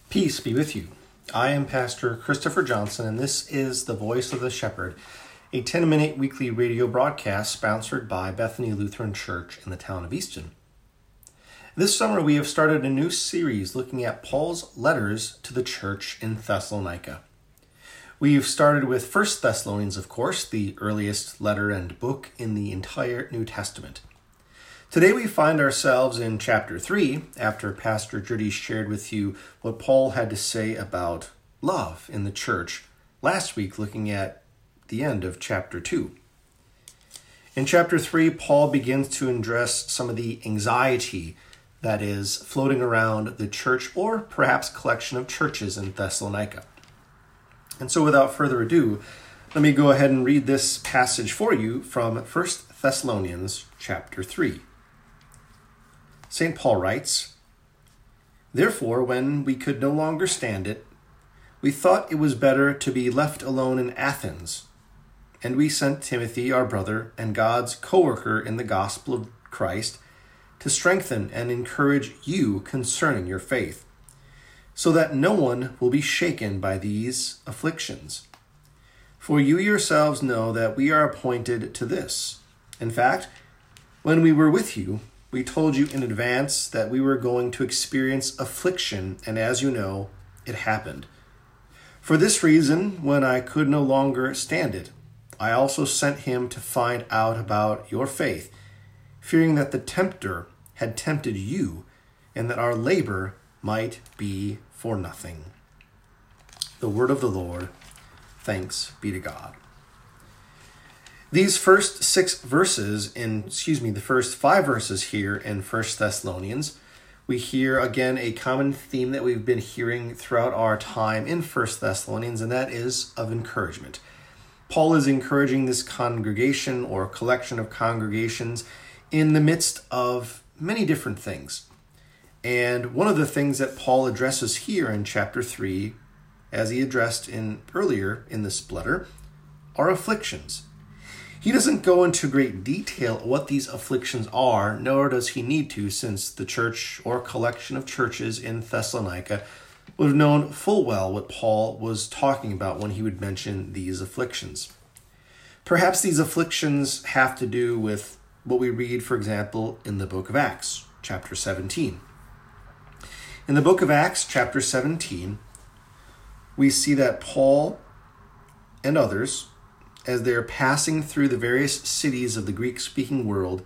Peace be with you. I am Pastor Christopher Johnson, and this is The Voice of the Shepherd, a 10-minute weekly radio broadcast sponsored by Bethany Lutheran Church in the town of Easton. This summer, we have started a new series looking at Paul's letters to the church in Thessalonica. We've started with 1 Thessalonians, of course, the earliest letter and book in the entire New Testament. Today we find ourselves in chapter 3, after Pastor Judy shared with you what Paul had to say about love in the church last week, looking at the end of chapter 2. In chapter 3, Paul begins to address some of the anxiety that is floating around the church, or perhaps collection of churches in Thessalonica. And so without further ado, let me go ahead and read this passage for you from 1 Thessalonians chapter 3. St. Paul writes, "Therefore, when we could no longer stand it, we thought it was better to be left alone in Athens, and we sent Timothy, our brother, and God's co-worker in the gospel of Christ, to strengthen and encourage you concerning your faith, so that no one will be shaken by these afflictions. For you yourselves know that we are appointed to this. In fact, when we were with you, we told you in advance that we were going to experience affliction, and as you know, it happened. For this reason, when I could no longer stand it, I also sent him to find out about your faith, fearing that the tempter had tempted you, and that our labor might be for nothing." The word of the Lord. Thanks be to God. These first the first 5 verses here in 1 Thessalonians, we hear again a common theme that we've been hearing throughout our time in 1 Thessalonians, and that is of encouragement. Paul is encouraging this congregation or collection of congregations in the midst of many different things. And one of the things that Paul addresses here in chapter 3, as he addressed earlier in this letter, are afflictions. He doesn't go into great detail what these afflictions are, nor does he need to, since the church or collection of churches in Thessalonica would have known full well what Paul was talking about when he would mention these afflictions. Perhaps these afflictions have to do with what we read, for example, in the book of Acts, chapter 17. In the book of Acts, chapter 17, we see that Paul and others, as they're passing through the various cities of the Greek-speaking world,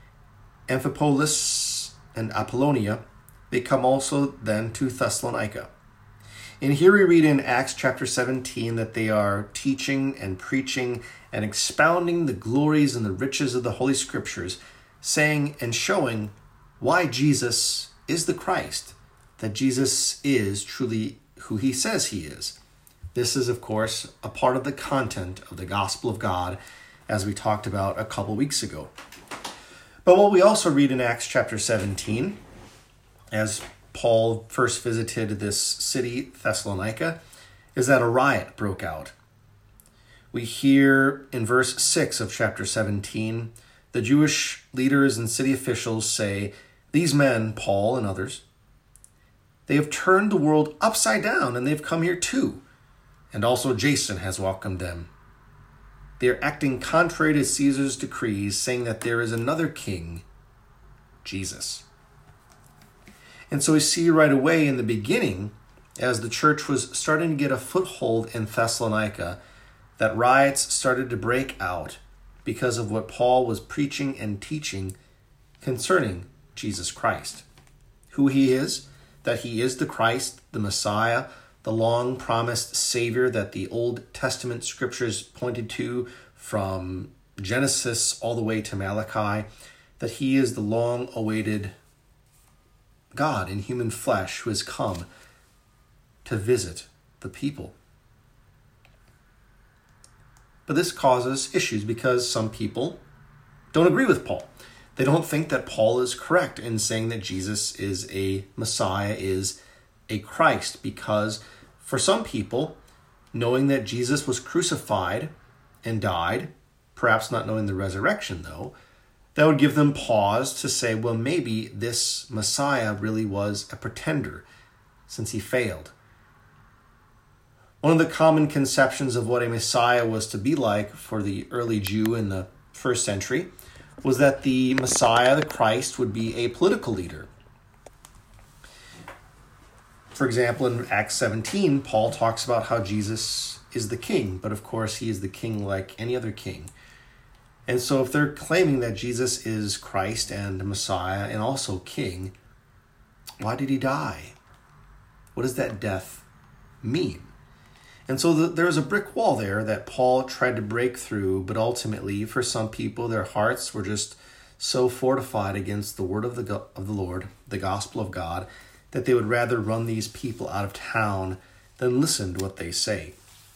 Amphipolis and Apollonia, they come also then to Thessalonica. And here we read in Acts chapter 17 that they are teaching and preaching and expounding the glories and the riches of the Holy Scriptures, saying and showing why Jesus is the Christ, that Jesus is truly who he says he is. This is, of course, a part of the content of the gospel of God, as we talked about a couple weeks ago. But what we also read in Acts chapter 17, as Paul first visited this city, Thessalonica, is that a riot broke out. We hear in verse 6 of chapter 17, the Jewish leaders and city officials say, "These men, Paul and others, they have turned the world upside down, and they've come here too. And also Jason has welcomed them. They are acting contrary to Caesar's decrees, saying that there is another king, Jesus." And so we see right away in the beginning, as the church was starting to get a foothold in Thessalonica, that riots started to break out because of what Paul was preaching and teaching concerning Jesus Christ. Who he is, that he is the Christ, the Messiah, the long-promised Savior that the Old Testament scriptures pointed to from Genesis all the way to Malachi, that he is the long-awaited God in human flesh who has come to visit the people. But this causes issues because some people don't agree with Paul. They don't think that Paul is correct in saying that Jesus is a Messiah, is a Christ, because for some people, knowing that Jesus was crucified and died, perhaps not knowing the resurrection though, that would give them pause to say, well, maybe this Messiah really was a pretender. since he failed. One of the common conceptions of what a Messiah was to be like for the early Jew in the first century was that the Messiah, the Christ, would be a political leader. For example, in Acts 17, Paul talks about how Jesus is the king, but of course he is the king like any other king. And so if they're claiming that Jesus is Christ and Messiah and also king, why did he die? What does that death mean? And so there's a brick wall there that Paul tried to break through, but ultimately, for some people, their hearts were just so fortified against the word of the Lord, the gospel of God, that they would rather run these people out of town than listen to what they say.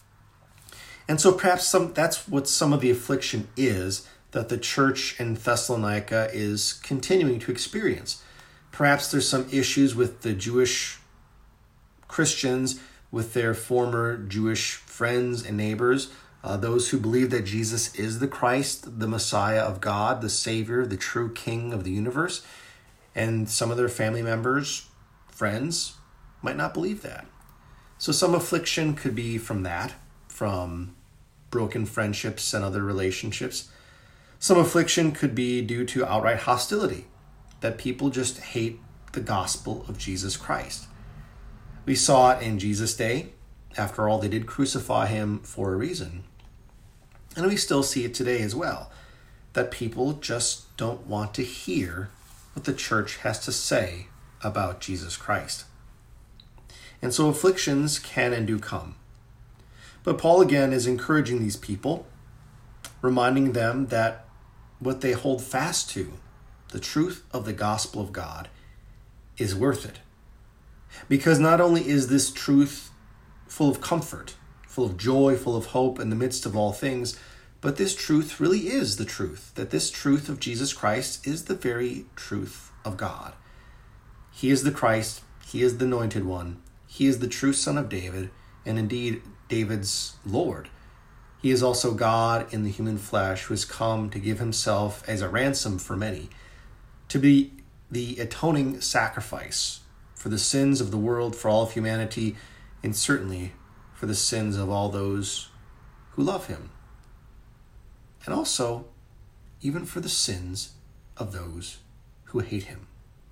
And so perhaps that's what some of the affliction is that the church in Thessalonica is continuing to experience. Perhaps there's some issues with the Jewish Christians, with their former Jewish friends and neighbors, those who believe that Jesus is the Christ, the Messiah of God, the Savior, the true King of the universe. And some of their family members, friends, might not believe that. So some affliction could be from that, from broken friendships and other relationships. Some affliction could be due to outright hostility, that people just hate the gospel of Jesus Christ. We saw it in Jesus' day. After all, they did crucify him for a reason. And we still see it today as well, that people just don't want to hear what the church has to say about Jesus Christ. And so afflictions can and do come. But Paul again is encouraging these people, reminding them that what they hold fast to, the truth of the gospel of God, is worth it. Because not only is this truth full of comfort, full of joy, full of hope in the midst of all things, but this truth really is the truth, that this truth of Jesus Christ is the very truth of God. He is the Christ, he is the anointed one, he is the true Son of David, and indeed David's Lord. He is also God in the human flesh who has come to give himself as a ransom for many, to be the atoning sacrifice for the sins of the world, for all of humanity, and certainly for the sins of all those who love him. And also, even for the sins of those who hate him.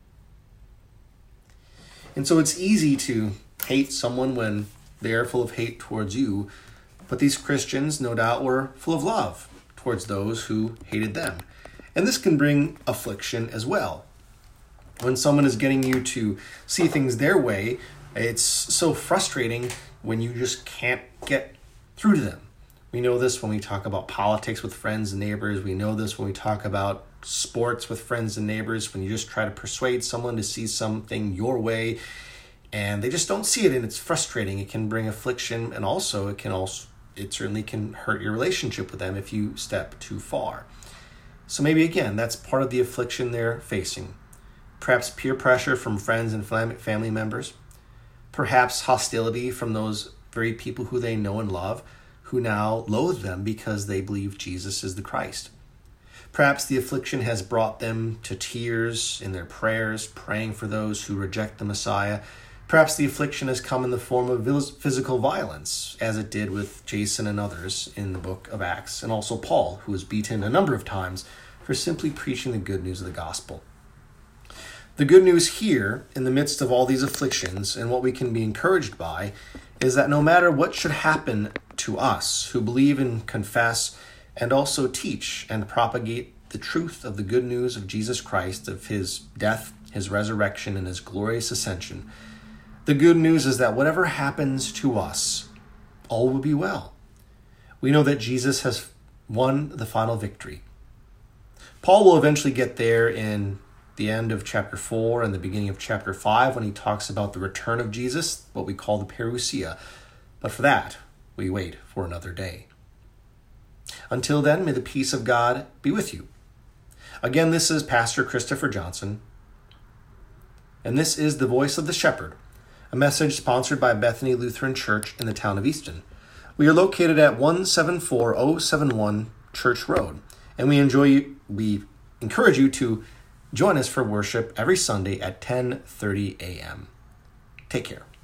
And so it's easy to hate someone when they are full of hate towards you, but these Christians, no doubt, were full of love towards those who hated them. And this can bring affliction as well. When someone is getting you to see things their way, it's so frustrating when you just can't get through to them. We know this when we talk about politics with friends and neighbors. We know this when we talk about sports with friends and neighbors, when you just try to persuade someone to see something your way and they just don't see it, and it's frustrating. It can bring affliction, and also it certainly can hurt your relationship with them if you step too far. So maybe again, that's part of the affliction they're facing. Perhaps peer pressure from friends and family members. Perhaps hostility from those very people who they know and love, who now loathe them because they believe Jesus is the Christ. Perhaps the affliction has brought them to tears in their prayers, praying for those who reject the Messiah. Perhaps the affliction has come in the form of physical violence, as it did with Jason and others in the book of Acts, and also Paul, who was beaten a number of times for simply preaching the good news of the gospel. The good news here, in the midst of all these afflictions, and what we can be encouraged by, is that no matter what should happen to us who believe and confess and also teach and propagate the truth of the good news of Jesus Christ, of his death, his resurrection, and his glorious ascension, the good news is that whatever happens to us, all will be well. We know that Jesus has won the final victory. Paul will eventually get there in the end of chapter 4 and the beginning of chapter 5 when he talks about the return of Jesus, what we call the parousia. But for that, we wait for another day. Until then, may the peace of God be with you. Again, this is Pastor Christopher Johnson, and this is The Voice of the Shepherd, a message sponsored by Bethany Lutheran Church in the town of Easton. We are located at 174071 Church Road, and we encourage you to join us for worship every Sunday at 10:30 a.m. Take care.